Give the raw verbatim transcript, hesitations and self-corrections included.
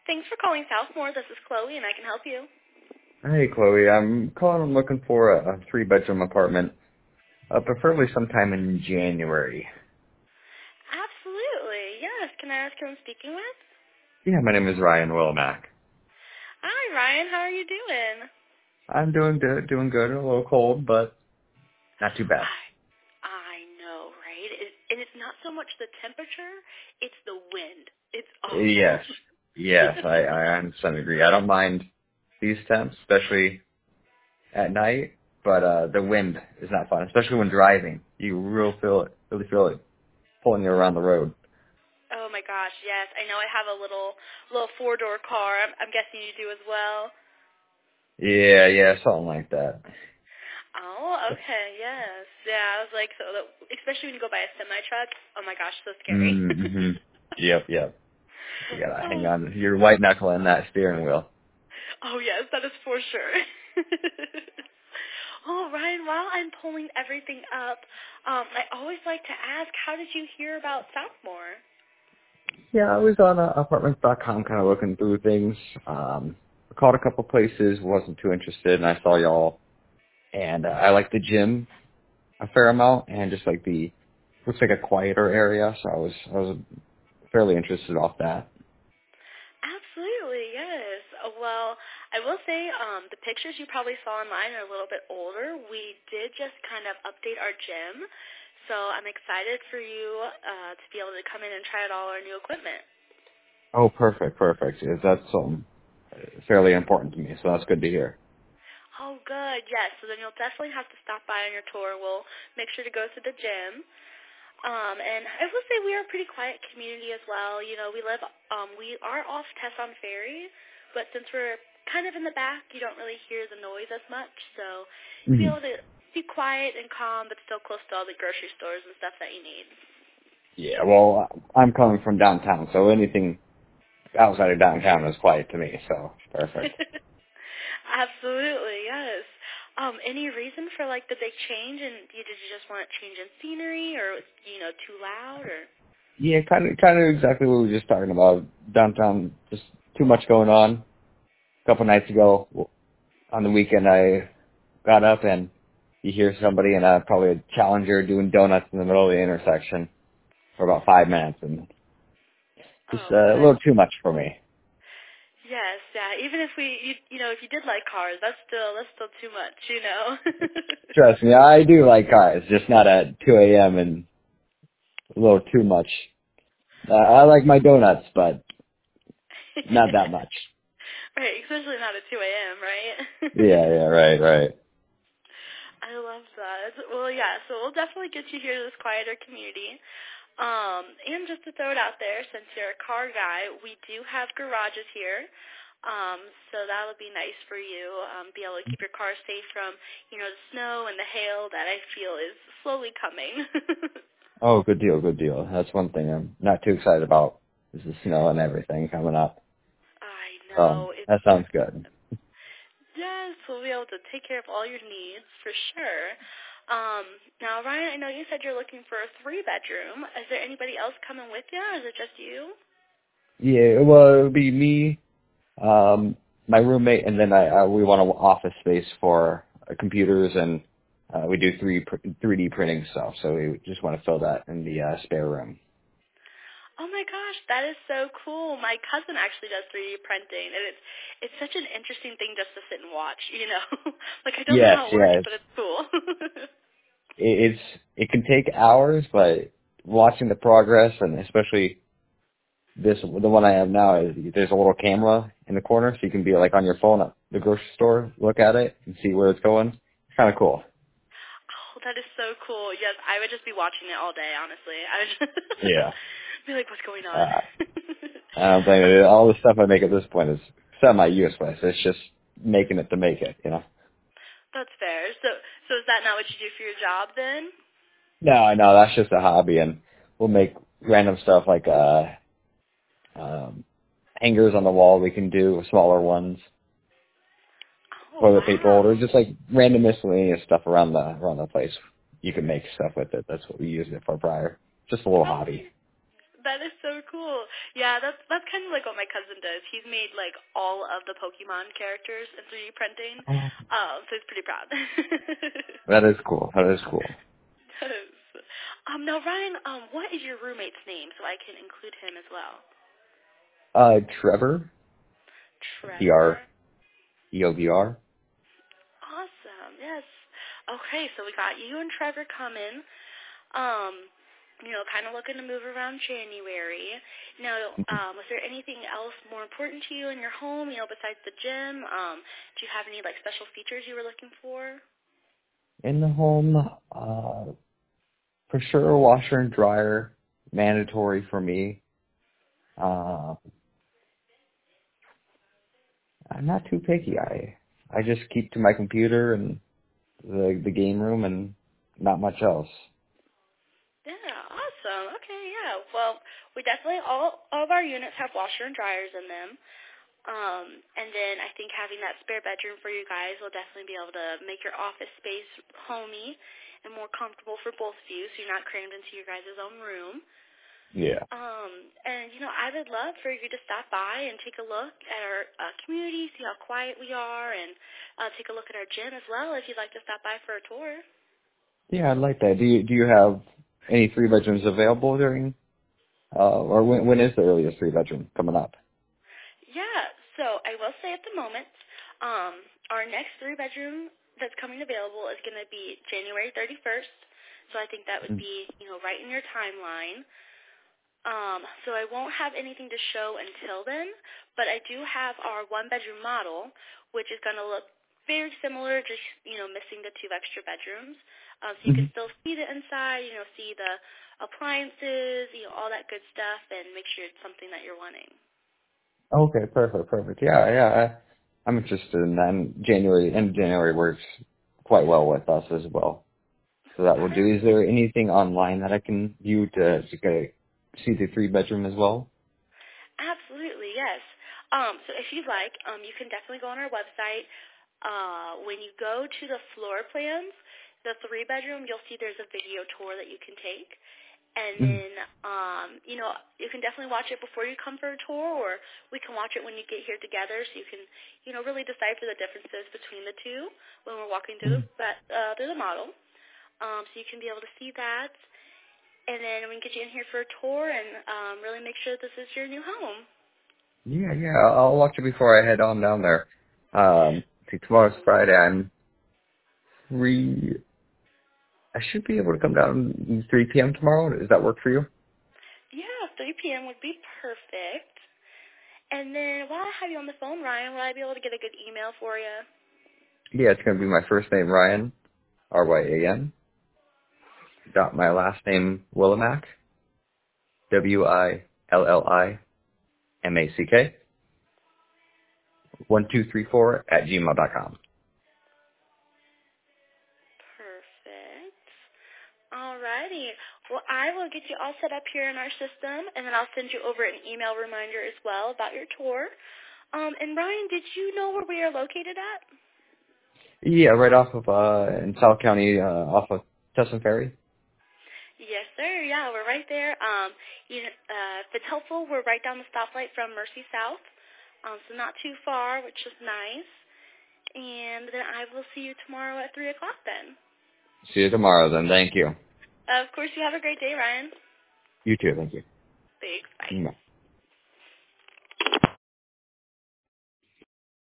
Thanks for calling Southmore. This is Chloe, and I can help you. Hey, Chloe. I'm calling. I'm looking for a, a three-bedroom apartment, uh, preferably sometime in January. Absolutely. Yes. Can I ask who I'm speaking with? Yeah, my name is Ryan Wilmack. Hi, Ryan. How are you doing? I'm doing good, doing good. A little cold, but not too bad. I, I know, right? It, and it's not so much the temperature, it's the wind. It's awful. Yes, yes, I, I understand. Agree. I don't mind these temps, especially at night, but uh, the wind is not fun, especially when driving. You real feel it, really feel it pulling you around the road. Oh, my gosh, yes. I know I have a little little four-door car. I'm, I'm guessing you do as well. Yeah, yeah, something like that. Oh, okay, yes. Yeah, I was like, so, that, especially when you go by a semi-truck, oh my gosh, so scary. Mm-hmm. Yep, yep. You gotta hang oh, on. You're white knuckling that steering wheel. oh, yes, that is for sure. Oh, Ryan, while I'm pulling everything up, um, I always like to ask, how did you hear about Southmore? Yeah, I was on uh, apartments dot com kind of looking through things. Um, I called a couple places, wasn't too interested, and I saw y'all. And uh, I like the gym a fair amount, and just like the looks like a quieter area, so I was I was fairly interested off that. Absolutely, yes. Uh, Well, I will say um, the pictures you probably saw online are a little bit older. We did just kind of update our gym, so I'm excited for you uh, to be able to come in and try out all our new equipment. Oh, perfect, perfect. Is that something fairly important to me? So that's good to hear. Oh, good, yes. So then you'll definitely have to stop by on your tour. We'll make sure to go to the gym. Um, and I will say we are a pretty quiet community as well. You know, we live, um, we are off Tesson Ferry, but since we're kind of in the back, you don't really hear the noise as much. So you'll be Hmm. able to be quiet and calm, but still close to all the grocery stores and stuff that you need. Yeah, well, I'm coming from downtown, so anything outside of downtown is quiet to me. So perfect. Absolutely, yes. Um, any reason for like the big change? And you, did you just want a change in scenery, or you know, too loud, or? Yeah, kind of, kind of exactly what we were just talking about. Downtown, just too much going on. A couple nights ago, on the weekend, I got up and you hear somebody in a probably a Challenger doing donuts in the middle of the intersection for about five minutes, and just Oh, uh, a good. little too much for me. Yes, yeah. Even if we, you, you know, if you did like cars, that's still that's still too much, you know. Trust me, I do like cars, just not at two a.m. and a little too much. Uh, I like my donuts, but not that much. Right, especially not at two a.m. Right? Yeah, yeah, right, right. I love that. Well, yeah. So we'll definitely get you here to this quieter community. Um, and just to throw it out there, since you're a car guy, we do have garages here. Um, so that'll be nice for you. Um, be able to keep your car safe from, you know, the snow and the hail that I feel is slowly coming. Oh, good deal, good deal. That's one thing I'm not too excited about, is the snow and everything coming up. I Um, know. It's, that sounds good. yes, we'll be able to take care of all your needs for sure. Um, now, Ryan, I know you said you're looking for a three-bedroom. Is there anybody else coming with you, or is it just you? Yeah, well, it would be me, um, my roommate, and then I, uh, we want an office space for uh, computers, and uh, we do three pr- three D printing stuff, so we just want to fill that in the uh, spare room. Oh my gosh, that is so cool. My cousin actually does three D printing, and it's it's such an interesting thing just to sit and watch, you know? Like, I don't know Yes, how it works, yes. but it's cool. It, it's it can take hours, but watching the progress, and especially this the one I have now, is there's a little camera in the corner, so you can be like on your phone at the grocery store, look at it, and see where it's going. It's kind of cool. Oh, that is so cool. Yes, I would just be watching it all day, honestly. I would just Yeah. be like, what's going on? Uh, I don't think it, all the stuff I make at this point is semi-useless. It's just making it to make it, you know. That's fair. So, so is that not what you do for your job then? No, I know that's just a hobby, and we'll make random stuff like uh, um, hangers on the wall. We can do smaller ones, Oh, toilet paper holders, wow. just like random miscellaneous stuff around the around the place. You can make stuff with it. That's what we used it for prior. Just a little Oh, hobby. That is so cool. Yeah, that's that's kind of like what my cousin does. He's made like all of the Pokemon characters in three D printing, Oh. um, so he's pretty proud. That is cool. That is cool. Yes. Um, now Ryan, um, what is your roommate's name so I can include him as well? Uh, Trevor. T R Trevor. E O V R. Awesome. Yes. Okay, so we got you and Trevor coming. Um, you know, kind of looking to move around January. Now, um, was there anything else more important to you in your home, you know, besides the gym? Um, do you have any, like, special features you were looking for? In the home, uh, for sure, a washer and dryer, mandatory for me. Uh, I'm not too picky. I I just keep to my computer and the the game room and not much else. Yeah, awesome. Okay, yeah. Well, we definitely, all, all of our units have washer and dryers in them. Um, and then I think having that spare bedroom for you guys will definitely be able to make your office space homey and more comfortable for both of you so you're not crammed into your guys' own room. Yeah. Um, and, you know, I would love for you to stop by and take a look at our uh, community, see how quiet we are, and uh, take a look at our gym as well if you'd like to stop by for a tour. Yeah, I'd like that. Do you do you have any three bedrooms available during, uh, or when when is the earliest three bedroom coming up? Yeah, so I will say at the moment, um, our next three-bedroom that's coming available is going to be January thirty-first, so I think that would be, you know, right in your timeline. Um, so I won't have anything to show until then, but I do have our one-bedroom model, which is going to look very similar, just, you know, missing the two extra bedrooms. Um, so you Mm-hmm. can still see the inside, you know, see the appliances, you know, all that good stuff, and make sure it's something that you're wanting. Okay, perfect, perfect. Yeah, yeah. I, I'm interested in that. And January and January works quite well with us as well. So that will do. Is Perfect. there anything online that I can view to, to get, see the three bedroom as well? Absolutely, yes. Um, so if you'd like, um, you can definitely go on our website. Uh, when you go to the floor plans, the three bedroom, you'll see there's a video tour that you can take. And Mm. then, um, you know, you can definitely watch it before you come for a tour, or we can watch it when you get here together, so you can, you know, really decipher the differences between the two when we're walking through the Mm. uh, through the model. Um, so you can be able to see that, and then we can get you in here for a tour and um, really make sure that this is your new home. Yeah, yeah. I'll, I'll watch it before I head on down there. Um, see, tomorrow's Friday. I'm free. I should be able to come down at three p.m. tomorrow. Does that work for you? Yeah, three p.m. would be perfect. And then while I have you on the phone, Ryan, will I be able to get a good email for you? Yeah, it's going to be my first name, Ryan, R Y A N, dot my last name, Willimack, W I L L I M A C K, one two three four at gmail dot com. Perfect. Alrighty. Well, I will get you all set up here in our system, and then I'll send you over an email reminder as well about your tour. Um, and Ryan, did you know where we are located at? Yeah, right off of, uh, in South County, uh, off of Tustin Ferry. Yes, sir. Yeah, we're right there. Um, you know, uh, if it's helpful, we're right down the stoplight from Mercy South, um, so not too far, which is nice. And then I will see you tomorrow at three o'clock then. See you tomorrow then. Thank you. Of course, you have a great day, Ryan. You too. Thank you. Thanks. Bye. Bye.